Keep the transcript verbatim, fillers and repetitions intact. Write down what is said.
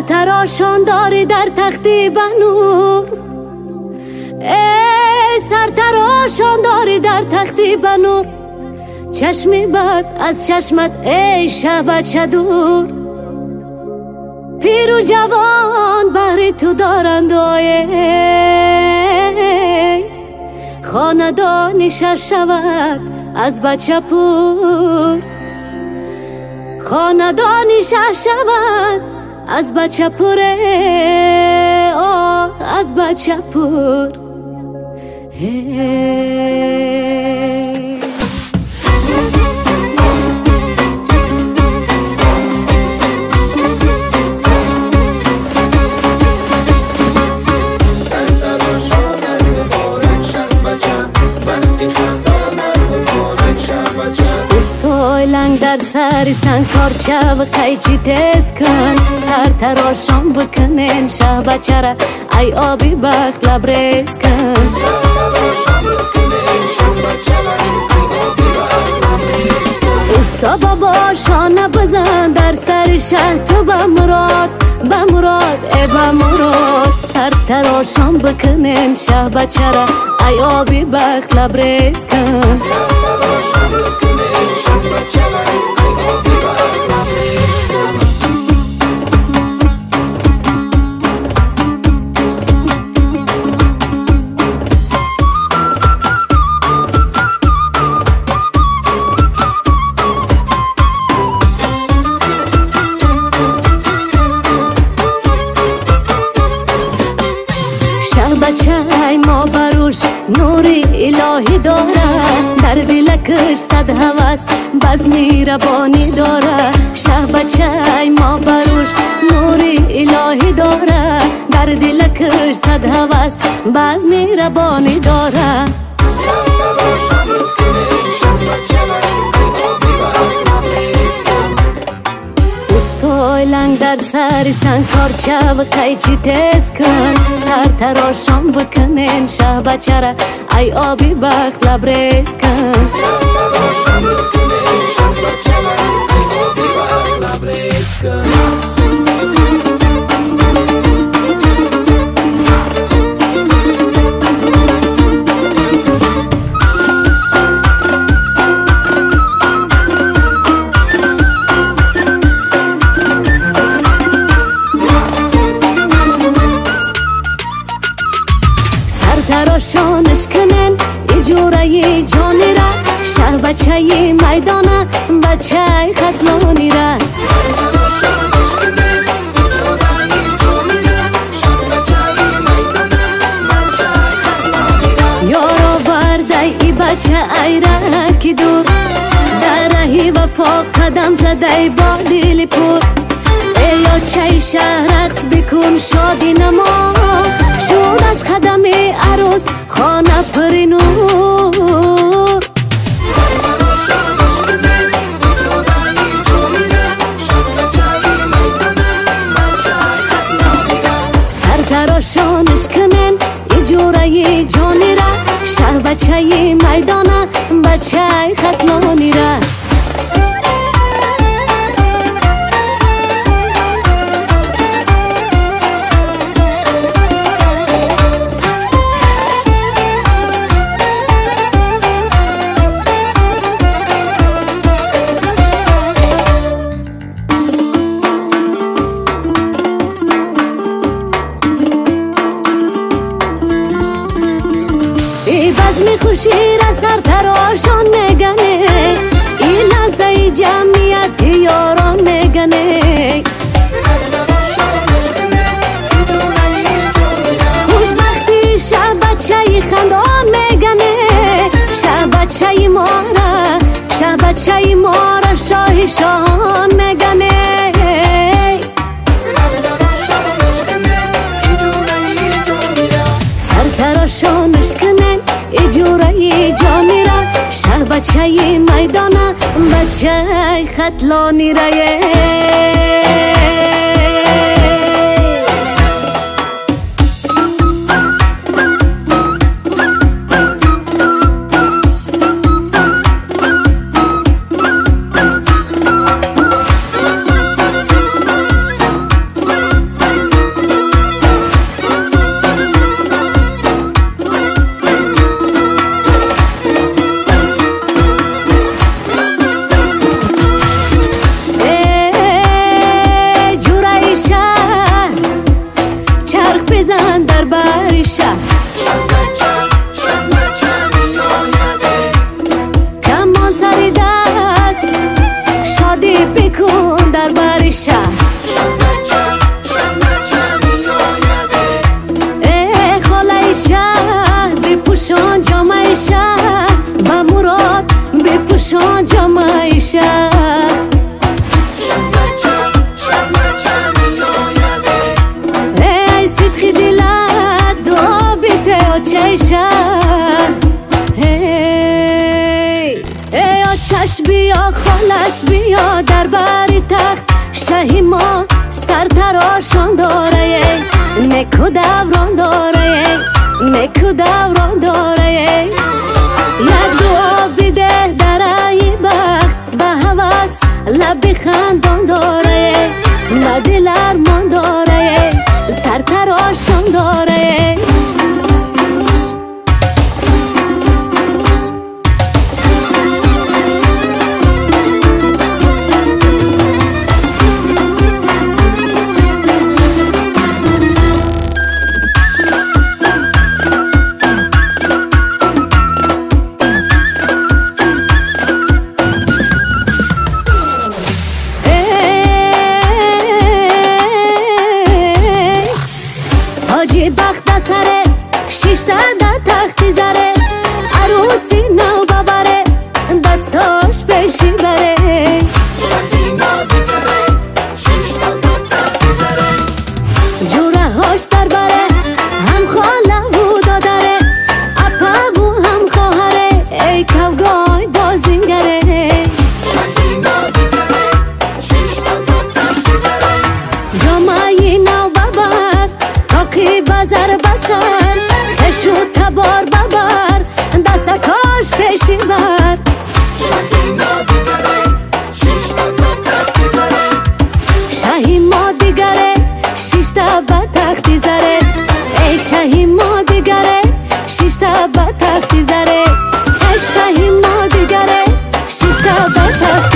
سرتراشان داری در تختی بنور، ای سرتراشان داری در تختی بنور، چشمی بد از چشمت ای شب چه دور. پیر و جوان بهر تو دارند آیه، خاندانی شر شود از بچه پور، خاندانی شر شود از بچه پوره، آه از بچه پور. لنگ در سری سنکار چه و قیچی تیز کن، سر تراشان بکنین شه بچه را ای آبی بخت لبریز کن. استا بابا شانه بزن در سر شه تو به مراد، به مراد ای به مراد، سر تراشان بکنین شه بچه را ای آبی بخت لبریز کن. بچه ای ما بروش نوری الهی داره، در دلکش صد هوس بزمی ربانی داره. شه بچه ای ما بروش نوری الهی داره، در دلکش صد هوس بزمی ربانی داره. استای لنگ در سری سنکار چه و قیچی تیز کن، سر تراشان بکنین شه بچه را ای آبی بخت لبریز کن. تراشانش کنن ایجوره جانی را، شه بچه میدانه بچه خطلانی را. یارو برده ای بچه ای را که دور، در رهی وفا قدم زده با دل پور. ای یا چه شهر رقص بکن شادی نما، شد از قدم عروس خانه پری نور. سر تراشانش کنن ایجوره جانی را، شه بچه میدانه بچه خطلانی را. بزمی خوشی را سر تراشان میگنه، این لحظه جمعیت یاران میگنه. خوشبختی شه بچه خندان میگنه، شه بچه مارا، شه بچه مارا شاه شان میگنه. سر تراشانش کنن ایجوره جانی را، شه بچه میدانه بچه خطلانی را. بخند در بر شهر کمان سر دست شادی بکن در بر شهر ای خاله شهر بپوشان جامعه شهر و مراد بپوشان جامعه شهر ای صدقی دلت دو بیته آچه شهر ای آچش بیا خالش بیا در بری تخت شهی ما سر تراشان داره نکو دوران داره نکو دوران داره یک دعا بیده در ای بخت به هوس لب خندان داره و دل ارمان داره سر تراشان داره تاجی بخت سره شیشته در تختی زره عروسی نو ببره دستاش پیشی بره جوره هاش در بره هم خاله و دادره اپا و هم خواهره ای کوگای بازینگره جامعی نو ببر تاقی بزر بسر خشو تبار ببر دستکاش پیشی بر شهی ما دیگره شیشتا به تختی زره ای شهی ما دیگره شیشتا به تختی زره ای شهی ما دیگره شیشتا به تختی